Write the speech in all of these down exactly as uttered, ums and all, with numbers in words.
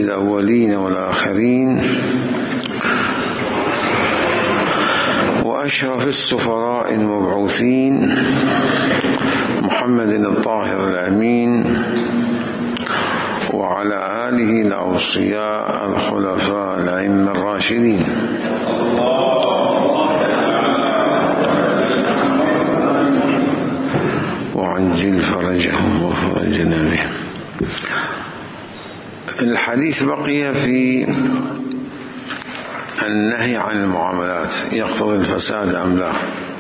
الأولين والآخرين وأشرف السفراء المبعوثين محمد الطاهر الأمين وعلى آله الأوصياء الخلفاء الأئمة الراشدين وعجل فرجهم وفرجنا بهم. الحديث بقي في النهي عن المعاملات يقتضي الفساد أم لا،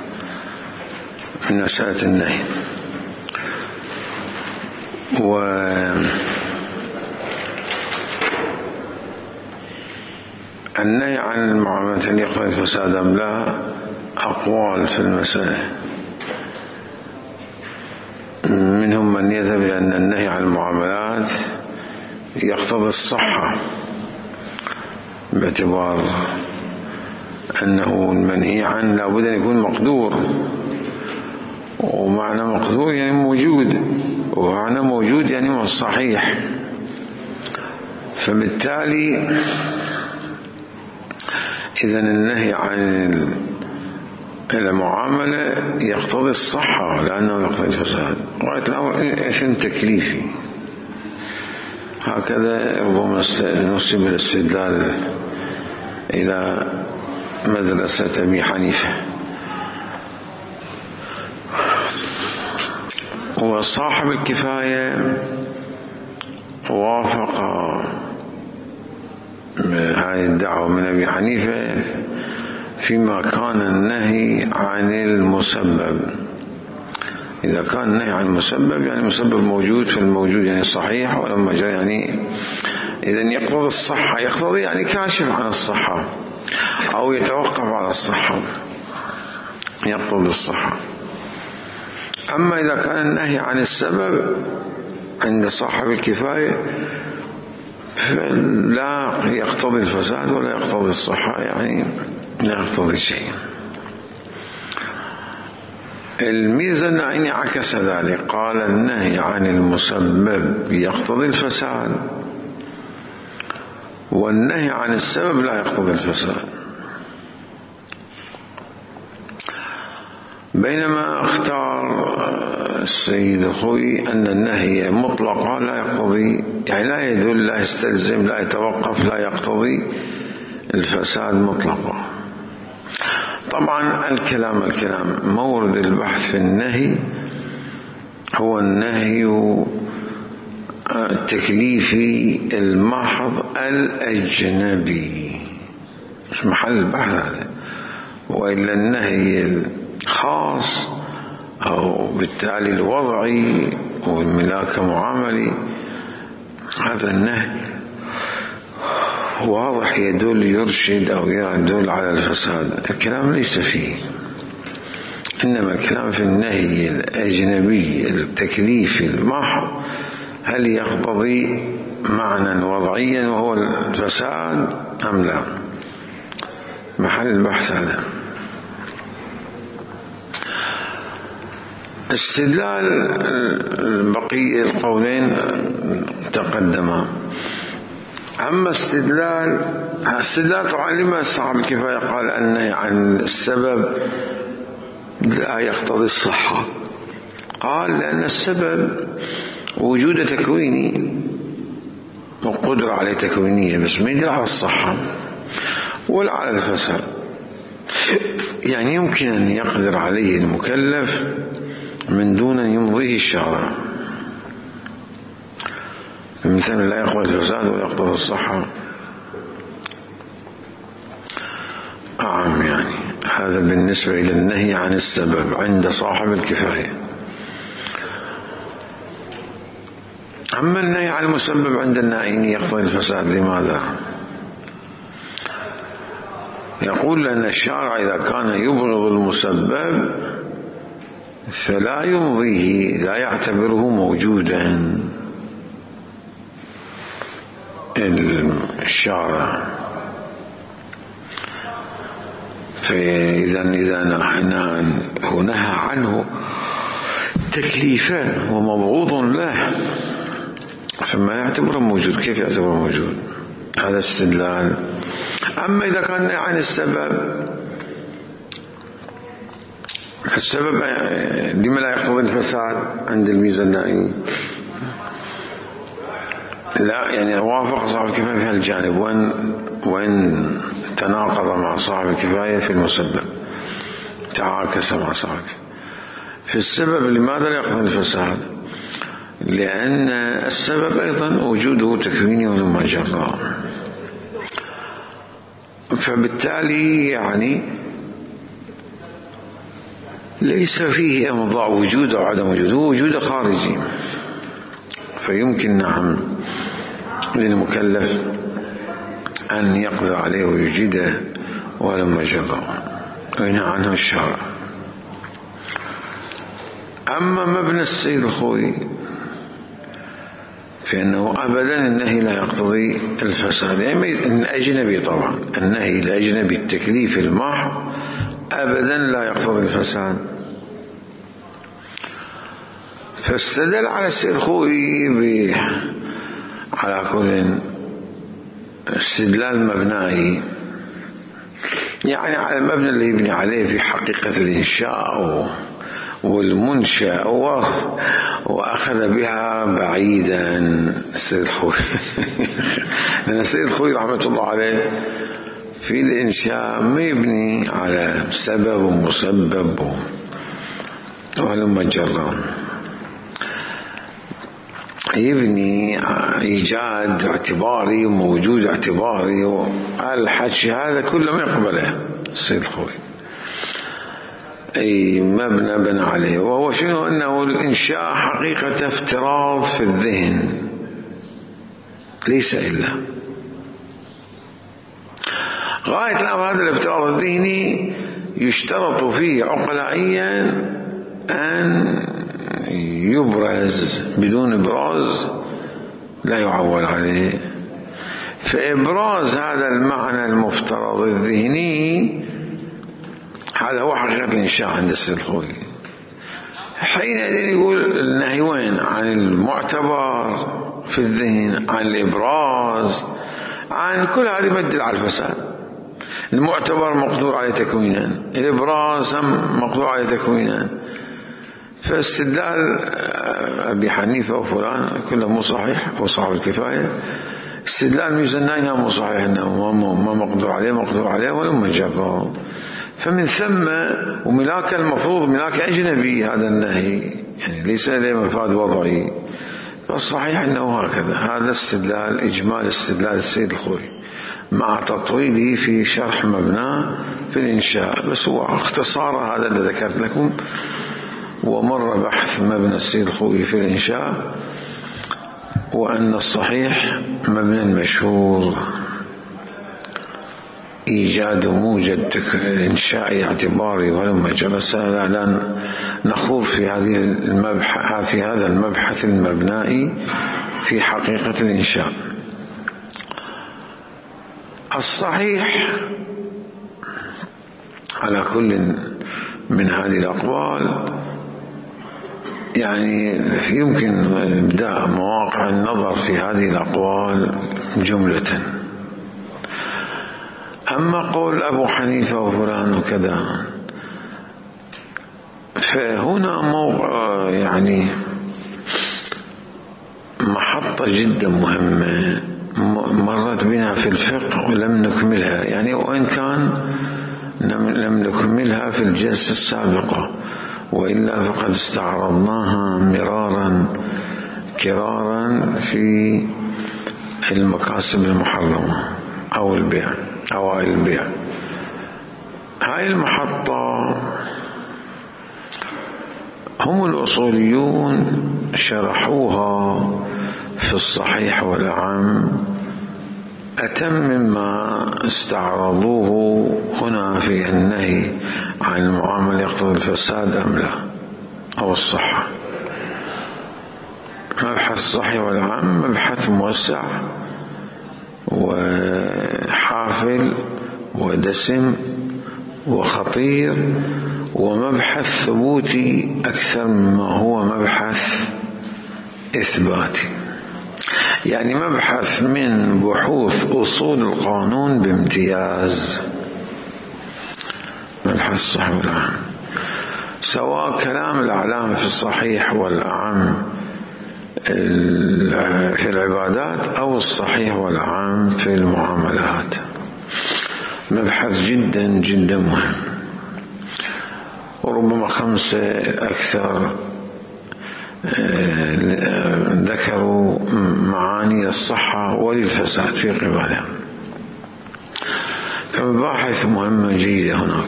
من مسألة النهي. والنهي عن المعاملات يقتضي الفساد أم لا أقوال في المسألة، منهم من يذهب إلى أن النهي عن المعاملات يقتضي الصحة باعتبار أنه المنهي عنه لابد أن يكون مقدور، ومعنى مقدور يعني موجود، ومعنى موجود يعني صحيح. فبالتالي إذن النهي عن المعاملة يقتضي الصحة لأنه يقتضي الفساد. غاية الأمر إثم تكليفي، هكذا ربما نسب الاستدلال إلى مدرسة أبي حنيفة. وصاحب الكفاية وافق هذه الدعوة من أبي حنيفة فيما كان النهي عن المسبب. إذا كان النهي عن المسبب يعني المسبب موجود، فالموجود يعني صحيح، ولما جاء يعني إذن يقتضي الصحة، يقتضي يعني كاشف عن الصحة أو يتوقف على الصحة، يقتضي الصحة. أما إذا كان النهي عن السبب عند صاحب الكفاية فلا يقتضي الفساد ولا يقتضي الصحة، يعني لا يقتضي شيء. الميزاني عكس ذلك، قال النهي عن المسبب يقتضي الفساد والنهي عن السبب لا يقتضي الفساد، بينما اختار السيد الخوي أن النهي مطلقا لا يقتضي، يعني لا يدل، لا يستلزم، لا يتوقف، لا يقتضي الفساد مطلقا. طبعا الكلام الكلام مورد البحث في النهي هو النهي التكليفي المحض الأجنبي، مش محل البحث هذا. وإلا النهي الخاص أو بالتالي الوضعي والملاك معاملي، هذا النهي واضح يدل يرشد أو يدل على الفساد، الكلام ليس فيه. إنما الكلام في النهي الأجنبي التكليفي المحض، هل يقتضي معنى وضعيا وهو الفساد أم لا، محل البحث هذا. استدلال بقية القولين تقدما. أما استدلال استدلال طبعا لما صاحب الكفاية قال أن عن السبب لا يقتضي الصحة، قال لأن السبب وجود تكويني وقدرة عليه تكوينية، بس ما يدل على الصحة ولا على الفساد. يعني يمكن أن يقدر عليه المكلف من دون أن يمضيه الشرع، مثلا لا يقتضي الفساد ولا يقتضي الصحة. أعم يعني هذا بالنسبة إلى النهي عن السبب عند صاحب الكفاية. أما النهي عن المسبب عند النائين يقتضي الفساد. لماذا؟ يقول لأن الشارع إذا كان يبغض المسبب فلا يمضيه، لا يعتبره موجودا الشارع. فإذا إذا نهى عنه تكليفان ومبغوض له، فما يعتبره موجود. كيف يعتبره موجود؟ هذا استدلال. أما إذا كان عن السبب، السبب لما لا يقتضي الفساد عند الميزة النائي؟ لا، يعني وافق صاحب الكفاية في هالجانب، وإن, وإن تناقض مع صاحب الكفاية في المسبب، تعاكس مع صاحب. في السبب لماذا لا يقتضي الفساد؟ لأن السبب أيضا وجوده تكويني ولما جرى، فبالتالي يعني ليس فيه إمضاء وجود أو عدم وجود، هو وجود خارجي. فيمكن نعم للمكلف أن يقدر عليه ويجده ولما جرى وينهى عنه الشارع. أما مبنى السيد الخوي فإنه أبدا النهي لا يقتضي الفساد، يعني الأجنبي طبعا، النهي الأجنبي التكليف المحض أبدا لا يقتضي الفساد. فاستدل على السيد الخوي على كل استدلال مبنائي، يعني على المبنى اللي يبني عليه في حقيقة الإنشاء والمنشأ، وأخذ بها بعيدا السيد الخوي. لأن السيد الخوي رحمة الله عليه في الإنشاء ما يبني على سبب ومسبب ولما جرى، يبني إيجاد اعتباري وموجود اعتباري، الحكي هذا كله ما يقبله السيد الخوي. أي مبنى بنى عليه، وهو شنو؟ أنه الإنشاء حقيقة افتراض في الذهن ليس إلا غاية الأمر. هذا الافتراض الذهني يشترط فيه عقلائيا أن يبرز، بدون إبراز لا يعول عليه. فإبراز هذا المعنى المفترض الذهني هذا هو حقيقة الإنشاء عند السيد الخوي. حينئذ يقول النهي وين؟ عن المعتبر في الذهن، عن الإبراز، عن كل هذه مدل على الفساد. المعتبر مقدور عليه تكوينا، الإبراز هم مقدور عليه تكوينا. فاستدلال أبي حنيفة وفلان كله مو صحيح، وصاحب الكفاية استدلال ميزانين مو صحيح، إنه ما مقدور عليه مقدور عليه ولما جرى. فمن ثم وملاك المفروض ملاك أجنبي هذا النهي، يعني ليس له مفاد وضعي. فالصحيح أنه هكذا. هذا استدلال إجمال استدلال السيد الخوي مع تطويله في شرح مبناه في الإنشاء، بس هو اختصار هذا اللي ذكرت لكم. ومر بحث مبنى السيد الخوي في الإنشاء، وأن الصحيح مبنى مشهور إيجاد موجد إنشاء اعتباري ولما جلس. لا نخوض في هذه المبحث في هذا المبحث المبنائي في حقيقة الإنشاء. الصحيح على كل من هذه الأقوال يعني يمكن إبداء مواقع النظر في هذه الأقوال جملة. أما قول أبو حنيفة وفلان وكذا فهنا موقع يعني محطة جدا مهمة مرت بنا في الفقه ولم نكملها، يعني وإن كان لم نكملها في الجلسة السابقة، وإلا فقد استعرضناها مرارا كرارا في المكاسب المحرمة أو البيع أو البيع. هاي المحطة هم الأصوليون شرحوها في الصحيح والأعم أتم مما استعرضوه هنا في النهي عن المعاملة يقتضي الفساد أم لا، أو الصحة. مبحث الصحيح والأعم مبحث موسع وحافل ودسم وخطير، ومبحث ثبوتي أكثر مما هو مبحث إثباتي. يعني مبحث من بحوث أصول القانون بامتياز، مبحث الصحيح والأعم، سواء كلام الأعلام في الصحيح والأعم في العبادات أو الصحيح والأعم في المعاملات. مبحث جدا جدا مهم، وربما خمسة أكثر ذكروا معاني الصحة وللفساد في قبالها، فمباحث مهمة جيدة هناك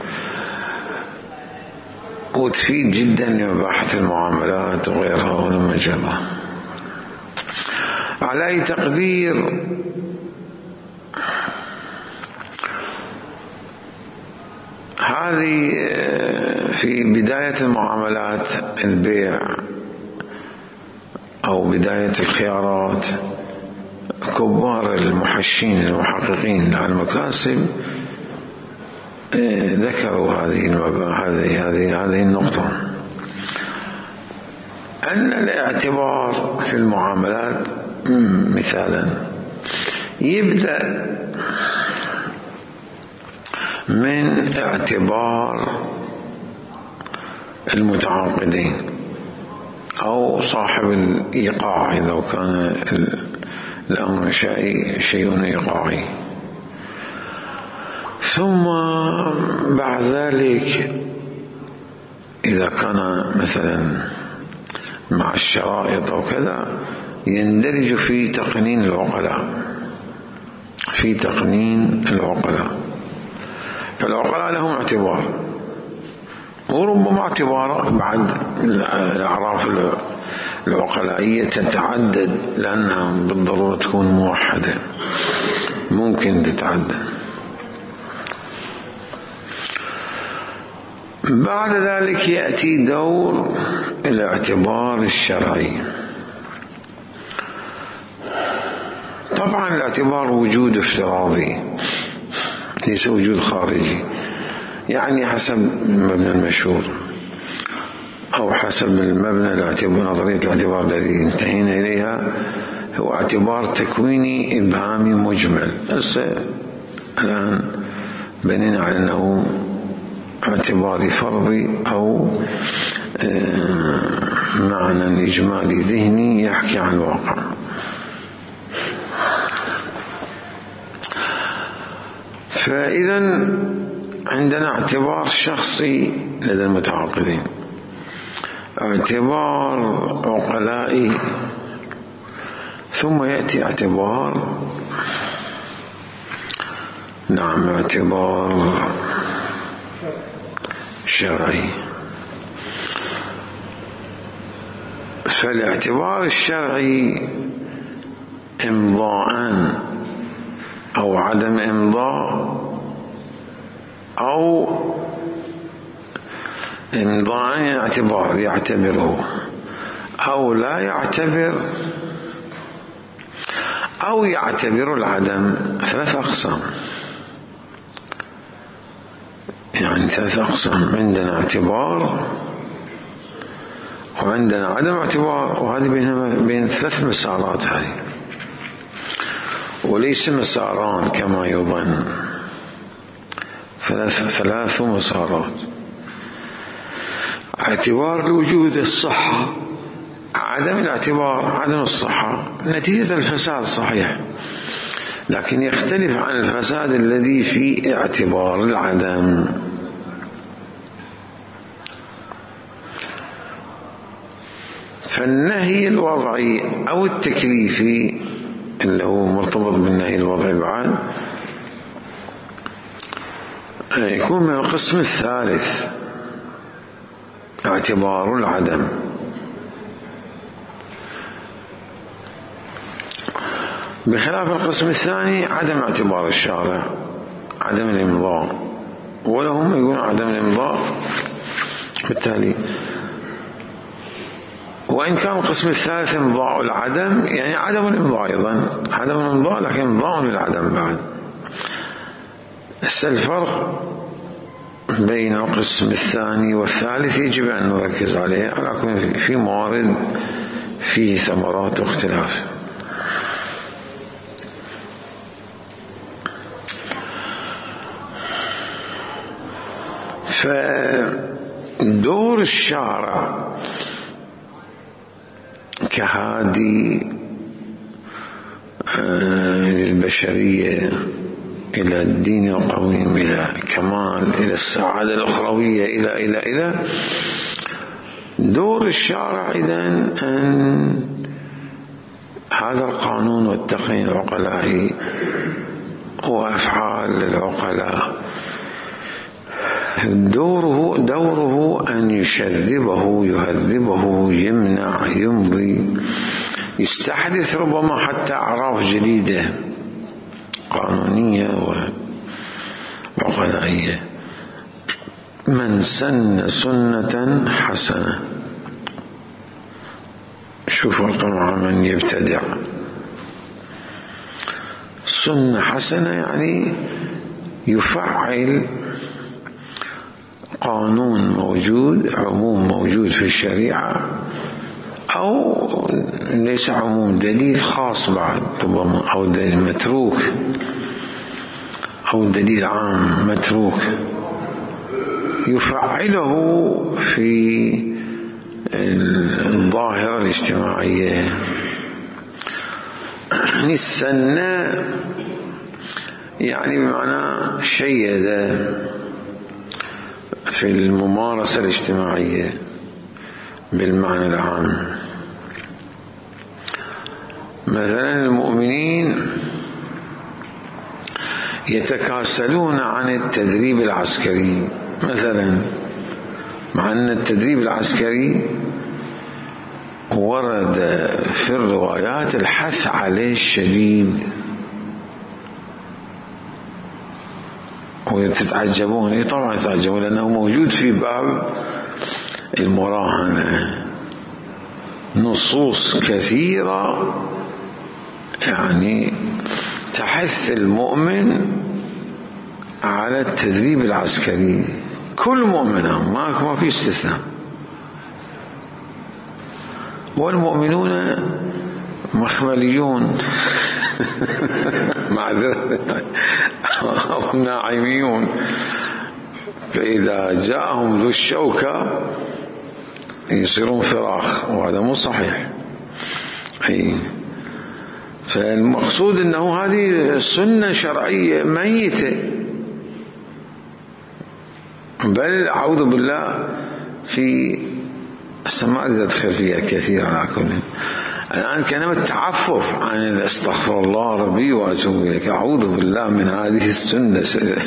وتفيد جدا لمباحث المعاملات وغيرها ولا مجرى. على أي تقدير هذه في بداية المعاملات البيع أو بداية الخيارات، كبار المحشين المحققين على المكاسب ذكروا هذه هذه هذه هذه النقطة، أن الاعتبار في المعاملات مثالا يبدأ من اعتبار المتعاقدين أو صاحب الإيقاع إذا كان الأمر شيء شيء إيقاعي، ثم بعد ذلك إذا كان مثلا مع الشرائط أو كذا يندرج في تقنين العقلاء، في تقنين العقلاء، فالعقلاء لهم اعتبار، وربما اعتبار بعد الأعراف العقلائية تتعدد لأنها بالضرورة تكون موحدة، ممكن تتعدد. بعد ذلك يأتي دور الاعتبار الشرعي. طبعا الاعتبار وجود افتراضي ليس وجود خارجي، يعني حسب المبنى المشهور أو حسب المبنى الاعتبار نظرية الاعتبار الذي انتهينا إليها هو اعتبار تكويني إبهامي مجمل. الآن بنينا على أنه اعتباري فرضي أو معنى إجمالي ذهني يحكي عن الواقع. فإذا عندنا اعتبار شخصي لدى المتعاقدين، اعتبار عقلائي، ثم يأتي اعتبار نعم اعتبار شرعي. فالاعتبار الشرعي إمضاءان أو عدم إمضاء، أو إمضاء اعتبار يعتبره أو لا يعتبر أو يعتبر العدم. ثلاث أقسام، يعني ثلاث أقسام، عندنا اعتبار وعندنا عدم اعتبار، وهذه بينها بين ثلاث مسارات هذه، وليس مساران كما يظن، ثلاث ثلاث مسارات. اعتبار لوجود الصحة، عدم الاعتبار عدم الصحة نتيجة الفساد صحيح، لكن يختلف عن الفساد الذي في اعتبار العدم. فالنهي الوضعي أو التكليفي اللي هو مرتبط بالنهي الوضعي بعد يكون من القسم الثالث، اعتبار العدم. بخلاف القسم الثاني عدم اعتبار الشارع، عدم الإمضاء، ولهم يقولون عدم الإمضاء. بالتالي وإن كان القسم الثالث إمضاء العدم، يعني عدم الإمضاء أيضا، عدم الإمضاء لكن إمضاء للعدم بعد. الفرق بين القسم الثاني والثالث يجب أن نركز عليه، على كل في موارد فيه ثمرات واختلاف. فدور الشارع كهادي للبشرية إلى الدين القويم، إلى كمال، إلى السعادة الأخروية، إلى إلى إلى دور الشارع إذن أن هذا القانون والتقنين العقلائي وأفعال العقلاء دوره دوره أن يشذبه، يهذبه، يمنع، يمضي، يستحدث ربما حتى أعراف جديدة قانونية وعقلائية. من سن سنة حسنة، شوفوا القمع من يبتدع. سنة حسنة يعني يفعل قانون موجود، عموم موجود في الشريعة، أو ليس عموم، دليل خاص بعد ربما، أو دليل متروك، أو دليل عام متروك، يفعله في الظاهرة الاجتماعية. السنة يعني بمعنى شيء في الممارسة الاجتماعية بالمعنى العام. مثلا المؤمنين يتكاسلون عن التدريب العسكري مثلا، مع أن التدريب العسكري ورد في الروايات الحث عليه الشديد، وتتعجبون، طبعا يتعجبون لأنه موجود في باب المراهنة نصوص كثيرة يعني تحث المؤمن على التدريب العسكري. كل مؤمن، ما في استثناء. والمؤمنون مخمليون معذرة، أو ناعميون، فإذا جاءهم ذو الشوكة يصيرون فراخ، وهذا مو صحيح. أي فالمقصود أنه هذه سنة شرعية ميتة، بل أعوذ بالله في السماء تدخل فيها كثيرا على كل. الآن كلمة تعفف عن استغفر الله ربي وأتوب إليك، أعوذ بالله من هذه السنة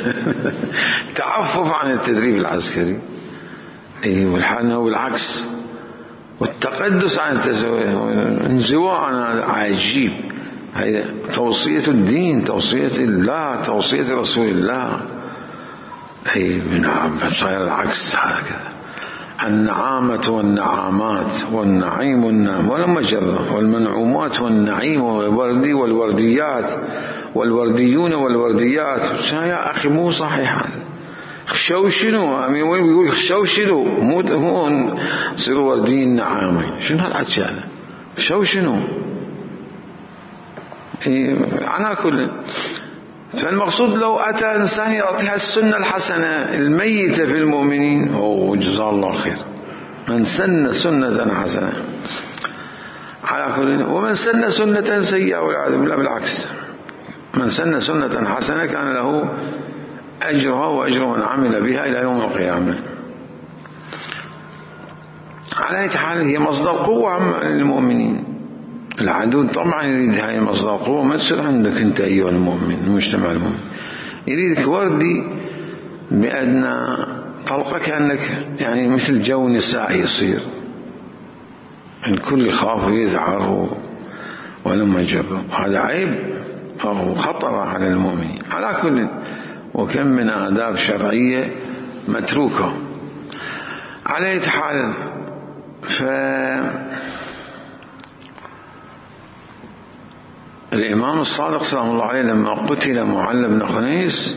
تعفف عن التدريب العسكري. أي والحال أنه بالعكس، والتقدس عن الانزواء عجيب. هي توصية الدين، توصية الله، توصية رسول الله. أي من صاير العكس هكذا. النعامة والنعامات والنعيم والنعم ولما جرى، والمنعومات والنعيم والوردي والورديات والورديون والورديات. يا أخي مو صحيح هذا. خشوا شنو؟ أمي وين بيقول خشوا شنو؟ مو مو صيروا ورديين نعامين. شنو هالحكي هذا؟ خشوا شنو؟ إيه على كل. فالمقصود لو أتى إنسان يعطيها السنة الحسنة الميتة في المؤمنين، أوه جزاه الله خير. من سن سنة حسنة على كل. ومن سن سنة سيئة والعياذ بالله بالعكس، من سن سنة حسنة كان له أجرها وأجر من عمل بها إلى يوم القيامة. على أي حال هي مصدر قوة للمؤمنين. العدو طبعا يريد هاي المصدر قوة ما تصير عندك أنت أيها المؤمن، المجتمع المؤمن يريدك وردي بأدنى طلقة، كأنك يعني مثل جو نسائي يصير، الكل يخاف ويذعر ولما جبه. هذا عيب أو خطر على المؤمنين على كل. وكم من آداب شرعية متروكة. على أي حال، ف الإمام الصادق سلام الله عليه لما قتل معل بن خنيس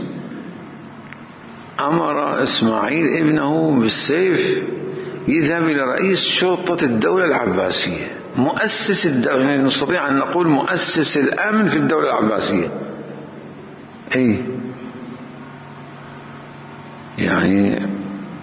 أمر إسماعيل ابنه بالسيف يذهب إلى رئيس شرطة الدولة العباسية، مؤسس الدولة، يعني نستطيع أن نقول مؤسس الأمن في الدولة العباسية. أي يعني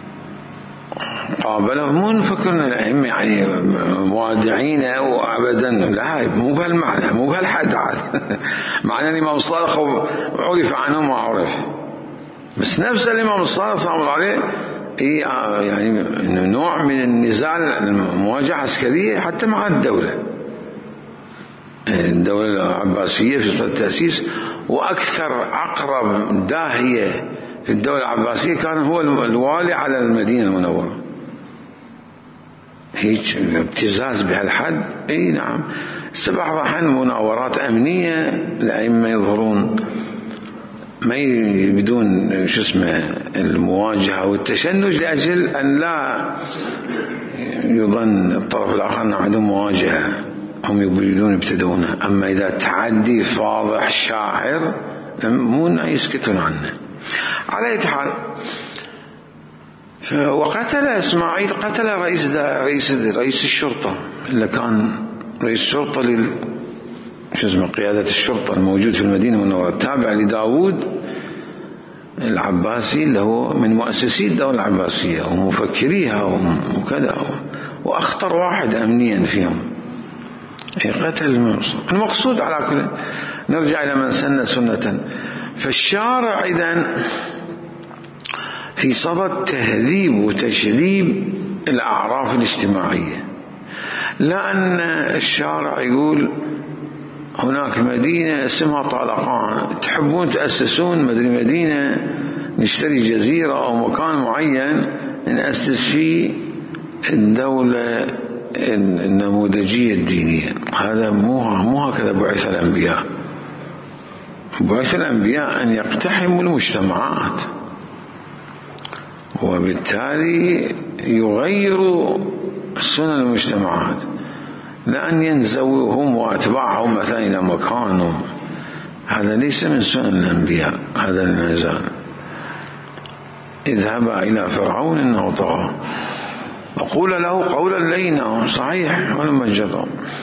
قابله، مو نفكرنا الأئمة يعني موادعين أو أبدا، لا، مو بهالمعنى، مو بهالحد عاد. معنى الإمام الصادق عرف عنه ما عرف، بس نفس الإمام الصادق صلى الله عليه يعني نوع من النزال، المواجهة عسكرية حتى مع الدولة الدولة العباسية في صدد التأسيس. وأكثر عقرب داهية في الدولة العباسية كان هو الوالي على المدينة المنورة، هيك ابتزاز بهالحد. اي نعم. بعض الأحيان مناورات أمنية الأئمة يظهرون ما بدون شو اسمه المواجهة والتشنج لأجل أن لا يظن الطرف الآخر أن عندهم مواجهة، هم يريدون يبتدونه. أما إذا تعدي فاضح شاعر مو يسكتون عنه. على أي حال، وقتل إسماعيل قتل رئيس رئيس رئيس الشرطة اللي كان رئيس الشرطة لل شو اسمه قيادة الشرطة الموجود في المدينة المنورة، تابع لداود العباسي اللي هو من مؤسسي الدولة العباسية ومفكريها وكذا، وأخطر واحد أمنيا فيهم. قتل المقصود. على كل نرجع إلى من سن سنة. فالشارع إذن في صدد تهذيب وتشذيب الأعراف الاجتماعية، لأن الشارع يقول هناك مدينة اسمها طالقان، تحبون تأسسون مدري مدينة، نشتري جزيرة أو مكان معين نأسس فيه الدولة النموذجية الدينية. هذا مو مو هكذا بعث الأنبياء. بعث الأنبياء أن يقتحموا المجتمعات، وبالتالي يغيروا سنن المجتمعات، لأن ينزووا هم وأتباعهم مثلا إلى مكانهم. هذا ليس من سنن الأنبياء. هذا النزال اذهبا إلى فرعون إنه طغى وقول له قولا لينا، صحيح، ولما جرى.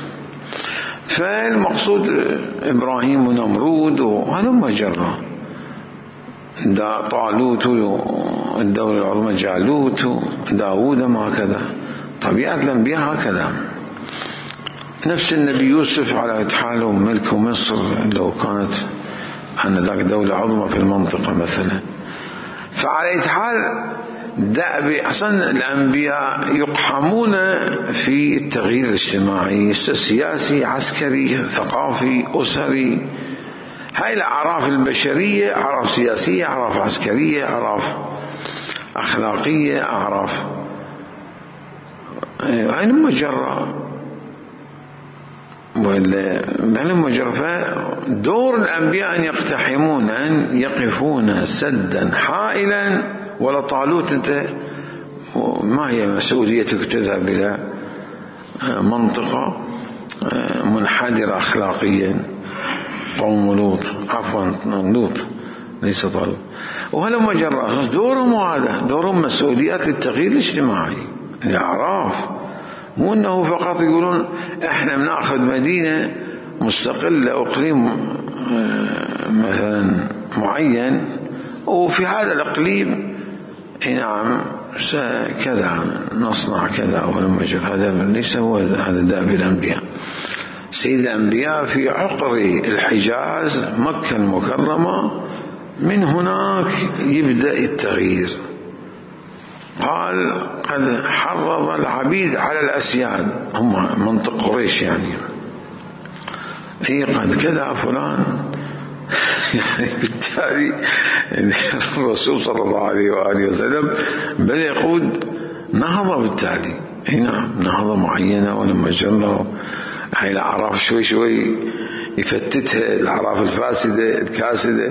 فالمقصود إبراهيم ونمرود ولما جرى، دا طالوت الدولة العظمى جالوت، داود ما هكذا. طبيعة الأنبياء هكذا. نفس النبي يوسف على حاله ملك مصر لو كانت أن ذاك دولة عظمى في المنطقة مثلا. فعلى حال دأب أصلا الأنبياء يقحمون في التغيير الاجتماعي، سياسي، عسكري، ثقافي، أسري. هاي الأعراف البشرية، أعراف سياسية، أعراف عسكرية، أعراف أخلاقية، أعراف هاي المجرة ولا مجرة. دور الأنبياء أن يقتحمون، أن يقفون سدا حائلا. ولا طالوت أنت ما هي مسؤوليتك تذهب إلى منطقة منحدرة أخلاقيا، قوم لوط، عفوا لوط ليس طالوت. وهلا مجرة دورهم هذا، دورهم مسؤوليات للتغيير الاجتماعي، الأعراف. مو أنه فقط يقولون إحنا بنأخذ مدينة مستقلة، أقليم مثلا معين، وفي هذا الإقليم نعم كذا نصنع كذا. ولما جاء هذا ليس هو هذا دأب الأنبياء. سيد الأنبياء في عقر الحجاز مكة المكرمة، من هناك يبدأ التغيير. قال قد حرض العبيد على الأسياد، هم منطق قريش يعني، هي قد كذا فلان. يعني بالتالي الرسول صلى الله عليه وآله وسلم بل يقود نهضة بالتالي. هنا نهضة معينة. ولما جرى هاي الأعراف شوي شوي يفتتها، الأعراف الفاسدة الكاسدة،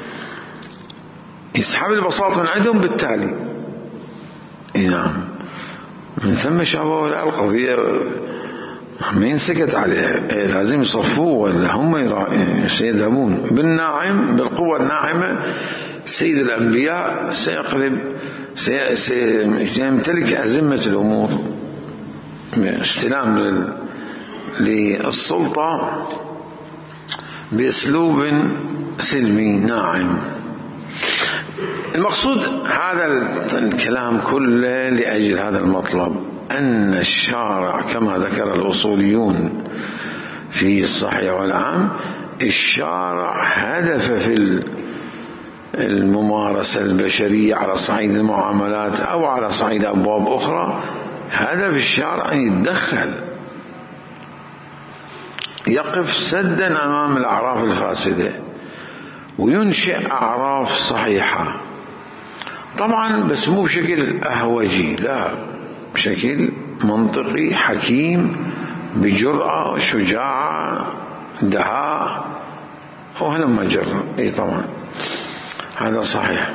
يسحب البساط من عندهم بالتالي. نعم. من ثم شافوا القضية ما ينسكت عليها، لازم يصفوه ولا هم سيذهبون بالناعم، بالقوة الناعمة. سيد الأنبياء سيقلب، سيمتلك أزمة الأمور، استلام للسلطة بأسلوب سلمي ناعم. المقصود هذا الكلام كله لأجل هذا المطلب، أن الشارع كما ذكر الأصوليون في الصحيح والعام، الشارع هدف في الممارسة البشرية على صعيد المعاملات أو على صعيد أبواب أخرى، هدف الشارع أن يتدخل، يقف سدا أمام الأعراف الفاسدة وينشئ أعراف صحيحة، طبعا بس مو بشكل أهوجي، لا، بشكل منطقي حكيم بجرأة شجاعة دهاء وهلما جرى. اي طبعا هذا صحيح.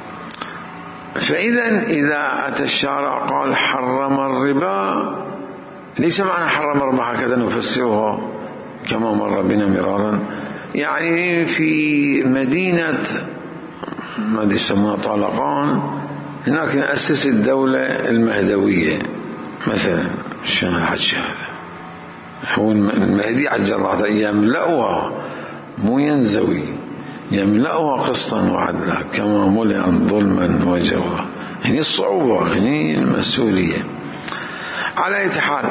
فإذا إذا أتى الشارع قال حرم الربا، ليس معنى حرم الربا هكذا نفسرها كما مر بنا مرارا، يعني في مدينة ما يسمونها طالقان هناك أسس الدولة المهدوية مثلا، شنو هالشيء هذا؟ هو المهدي عجل الله يملأها مو ينزوي، يملأها قسطا وعدلا كما ملئت ظلما وجورا، يعني الصعوبة، يعني المسؤولية. على أي حال،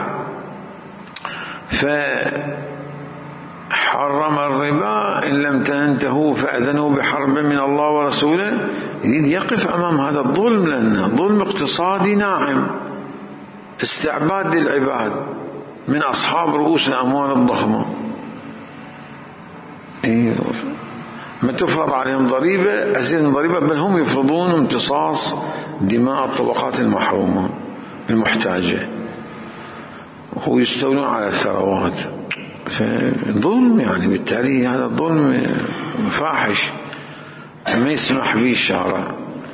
فحرم الربا إن لم تنتهوا فأذنوا بحرب من الله ورسوله، يريد يقف أمام هذا الظلم، لأنه ظلم اقتصادي ناعم، استعباد للعباد من أصحاب رؤوس الأموال الضخمة. إيه، ما تفرض عليهم ضريبة أزيد من ضريبة، بل هم يفرضون امتصاص دماء الطبقات المحرومة المحتاجة ويستولون على الثروات، فظلم، يعني بالتالي هذا الظلم فاحش ما يسمح به الشارع.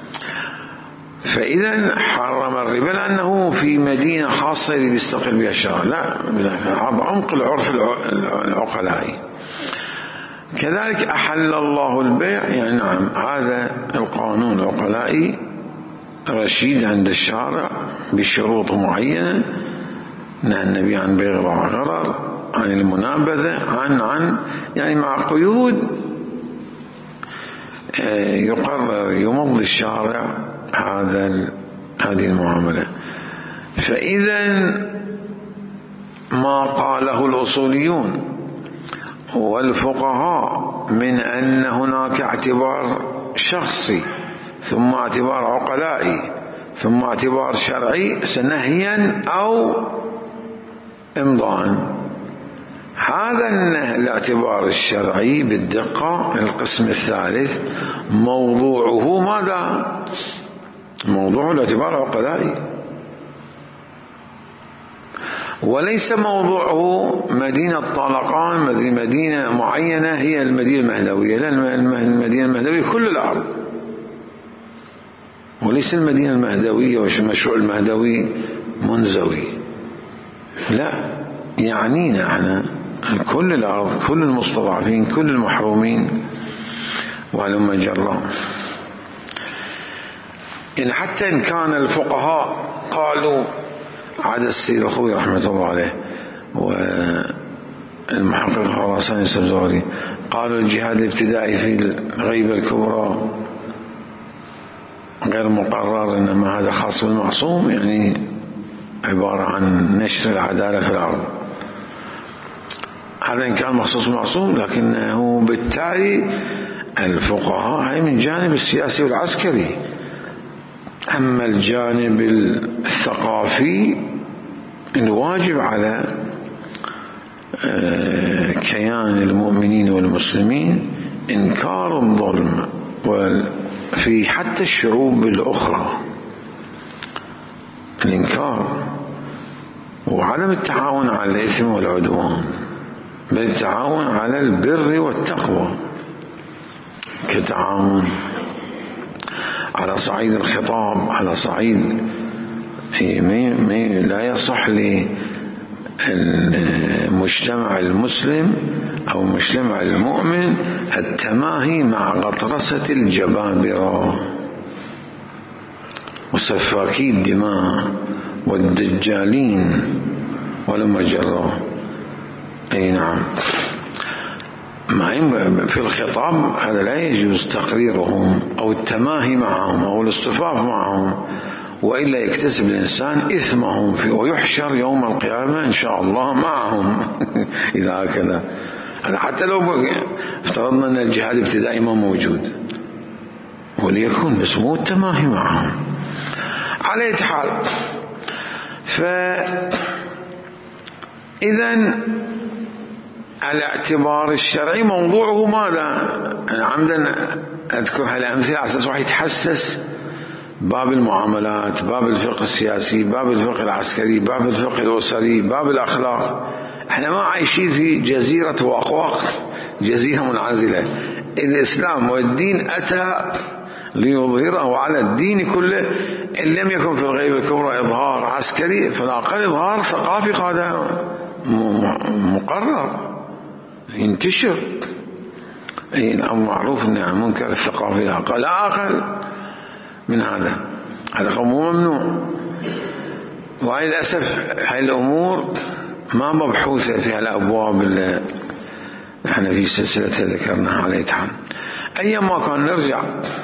فإذا حرم الربا لأنه في مدينة خاصة يريد يستقل بها الشارع، لا، عمق العرف العقلائي. كذلك أحل الله البيع، يعني نعم هذا القانون العقلائي رشيد عند الشارع بشروط معينة، نهى النبي عن بيع الغرر، عن المنابذة، عن عن يعني مع قيود يقرر يمضي الشارع هذا هذه المعاملة. فإذا ما قاله الأصوليون والفقهاء من أن هناك اعتبار شخصي ثم اعتبار عقلائي ثم اعتبار شرعي نهيا أو إمضاء، هذا الاعتبار الشرعي بالدقة القسم الثالث موضوعه ماذا؟ موضوع الاعتبار العقلائي، وليس موضوعه مدينة طالقان، مدينة معينة هي المدينة المهدوية، لأن المدينة المهدوية كل الأرض، وليس المدينة المهدوية والمشروع المهدوي منزوي، لا، يعنينا احنا كل الأرض، كل المستضعفين، كل المحرومين وهلم جرا. إن حتى إن كان الفقهاء قالوا، عاد السيد الخوي رحمة الله عليه والمحقق خراساني السبزواري قالوا الجهاد الابتدائي في الغيبة الكبرى غير مقرر، إنما هذا خاص بالمعصوم، يعني عبارة عن نشر العدالة في الأرض. هذا إن كان مخصوص بالمعصوم، لكنه بالتالي الفقهاء هي من جانب السياسي والعسكري، أما الجانب الثقافي الواجب على كيان المؤمنين والمسلمين إنكار الظلم وفي حتى الشعوب الأخرى، الإنكار وعدم التعاون على الإثم والعدوان، بل التعاون على البر والتقوى كتعاون على صعيد الخطاب، على صعيد لا يصح للمجتمع المسلم أو المجتمع المؤمن التماهي مع غطرسة الجبابرة وسفاكي الدماء والدجالين ولما جروا. أي نعم. ما في الخطاب هذا لا يجوز تقريرهم أو التماهي معهم أو الاصطفاف معهم، وإلا يكتسب الإنسان إثمهم فيه ويحشر يوم القيامة إن شاء الله معهم. إذا هكذا هذا حتى لو افترضنا أن الجهاد الابتدائي ما موجود، وليكن بس مو التماهي معهم. على أي حال، فإذا الاعتبار الشرعي موضوعه ماذا؟ أنا عمدا أذكر هالأمثلة على أساس واحد يتحسس باب المعاملات، باب الفقه السياسي، باب الفقه العسكري، باب الفقه الأسري، باب الأخلاق. احنا ما عايشين في جزيرة وأقواق، جزيرة منعزلة. الإسلام والدين أتى ليظهره على الدين كله، إن لم يكن في الغيب الكبرى إظهار عسكري فلا أقل إظهار ثقافي، هذا مقرر ينتشر. أي نعم، معروف أن منكر الثقافي لا أقل, لا أقل من هذا، هذا مو ممنوع. وهي للأسف هاي الأمور ما مبحوثة في الأبواب اللي نحن في سلسلة ذكرناها على يتحن. أيما كان نرجع،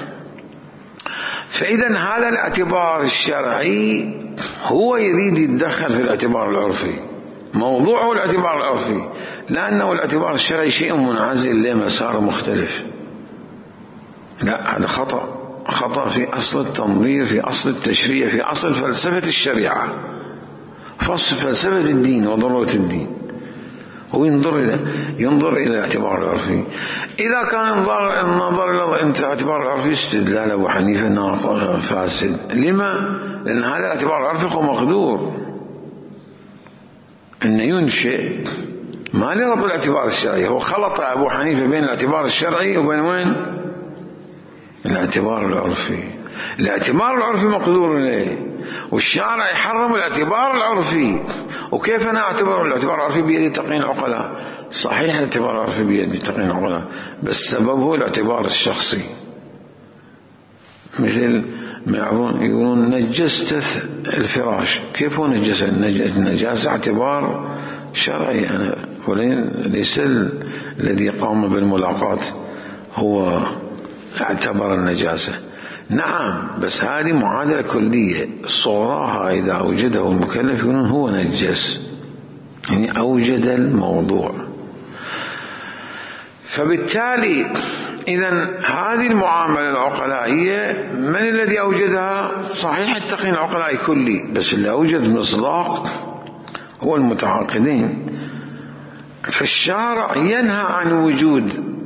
فإذا هذا الاعتبار الشرعي هو يريد يتدخل في الاعتبار العرفي، موضوعه الاعتبار العرفي، لأنه الاعتبار الشرعي شيء منعزل لمسار مختلف. لا، هذا خطأ، خطأ في أصل التنظير، في أصل التشريع، في أصل فلسفة الشريعة، فصل فلسفة الدين وضرورة الدين. هو ينظر إلى ينظر إلى الاعتبار العرفي. إذا كان النظر النظر إلى الاعتبار العرفي استدلال أبو حنيفة فاسد. لما؟ لأن هذا الاعتبار العرفي هو مقدور أن ينشئ ما لرب الاعتبار الشرعي. هو خلط أبو حنيفة بين الاعتبار الشرعي وبين وين؟ الاعتبار العرفي. الاعتبار العرفي مقدور إليه، والشارع يحرم الاعتبار العرفي. وكيف أنا أعتبر الاعتبار العرفي بيد تقنين العقلاء؟ صحيح الاعتبار العرفي بيد تقنين العقلاء، بس سببه الاعتبار الشخصي. مثل ما يقولون نجست الفراش، كيف هو نجس؟ النجاسة اعتبار شرعي، أنا وليس الذي قام بالملاقاة هو اعتبر النجاسة. نعم، بس هذه معادلة كلية، صورها إذا أوجده المكلف يقولون هو نجس، يعني أوجد الموضوع. فبالتالي إذن هذه المعاملة العقلائية من الذي أوجدها؟ صحيح التقنين العقلائي كلي، بس اللي أوجد مصداق هو المتعاقدين. فالشارع ينهى عن وجود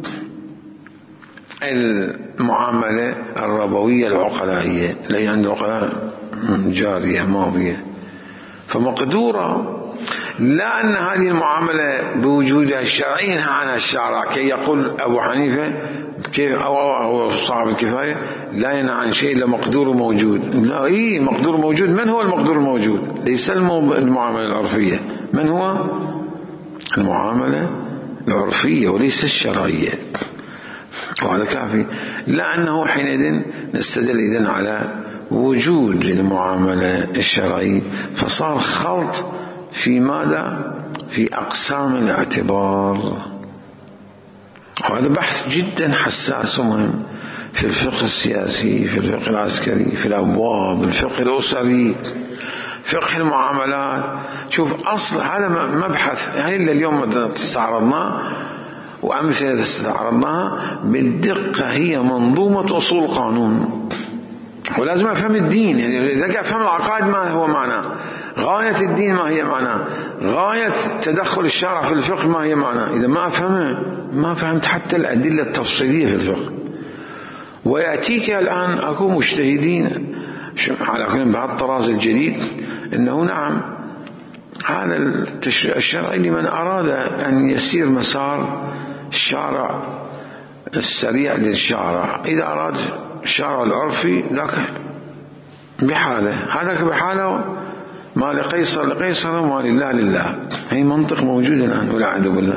المعاملة الربوية العقلائية اللي عند العقلاء جارية ماضية، فمقدورة. لا أن هذه المعاملة بوجودها الشرعي ينهى عنها الشارع، كي يقول أبو حنيفة كيف أو صاحب الكفاية لا ينهى عن شيء إلا مقدور موجود. لا، إيه مقدور موجود. من هو المقدور الموجود؟ ليس المعاملة العرفية، من هو؟ المعاملة العرفية وليس الشرعية، وهذا كافي. لأنه حينئذ نستدل إذن على وجود المعاملة الشرعية، فصار خلط في ماذا؟ في أقسام الاعتبار. وهذا بحث جدا حساس ومهم في الفقه السياسي، في الفقه العسكري، في الأبواب، الفقه الأسري، فقه المعاملات. شوف أصل هذا مبحث، هاي اللي اليوم استعرضناه وأمثلة استعرضناها بالدقة، هي منظومة أصول قانون. ولازم أفهم الدين، يعني إذا أفهم العقائد ما هو معناه، غاية الدين ما هي معناه، غاية تدخل الشرع في الفقه ما هي معناه. إذا ما أفهمه ما فهمت حتى الأدلة التفصيلية في الفقه. ويأتيك الآن أكو مجتهدين على كل بهذا الطراز الجديد أنه نعم هذا التشريع الشرعي لمن أراد أن يسير مسار الشارع السريع للشارع. إذا أراد الشارع العرفي ذاك بحاله، هذاك بحاله، ما لقيصر لقيصر وما لله لله. هي منطق موجود الآن والعياذ بالله.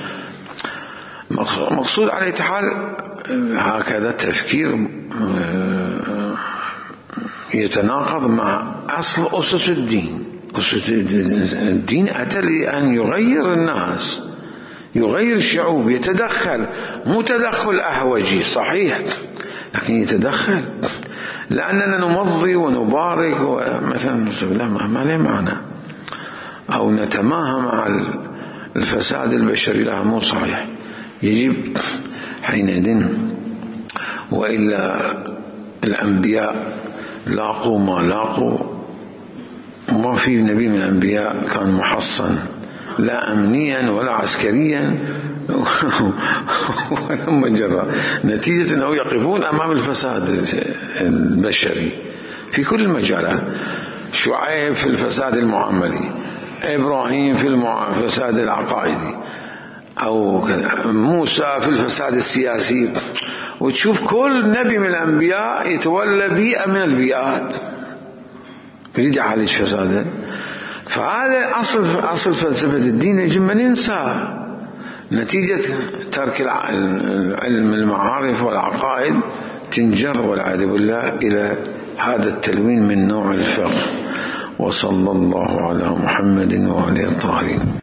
مقصود على حال هكذا تفكير يتناقض مع أصل أسس الدين. أسس الدين أتى لأن يغير الناس، يغير الشعوب، يتدخل، مو تدخل أهوجي صحيح، لكن يتدخل، لأننا نمضي ونبارك مثلا لا ما له معنى، أو نتماهى مع الفساد البشري، لا مو صحيح. يجب حينئذ، وإلا الأنبياء لاقوا ما لاقوا، ما في نبي من الأنبياء كان محصن لا أمنيا ولا عسكريا ولا مجرى، نتيجة أنه يقفون أمام الفساد البشري في كل المجالات. شعيب في الفساد المعاملي، إبراهيم في الفساد العقائدي، أو موسى في الفساد السياسي، وتشوف كل نبي من الأنبياء يتولى بيئة من البيئات يريد يعالج فساده. فهذا أصل أصل فلسفة الدين يجب ما ننسى، نتيجة ترك العلم المعارف والعقائد تنجر والعياذ بالله إلى هذا التلوين من نوع الفقه. وصلى الله على محمد وآله الطاهرين.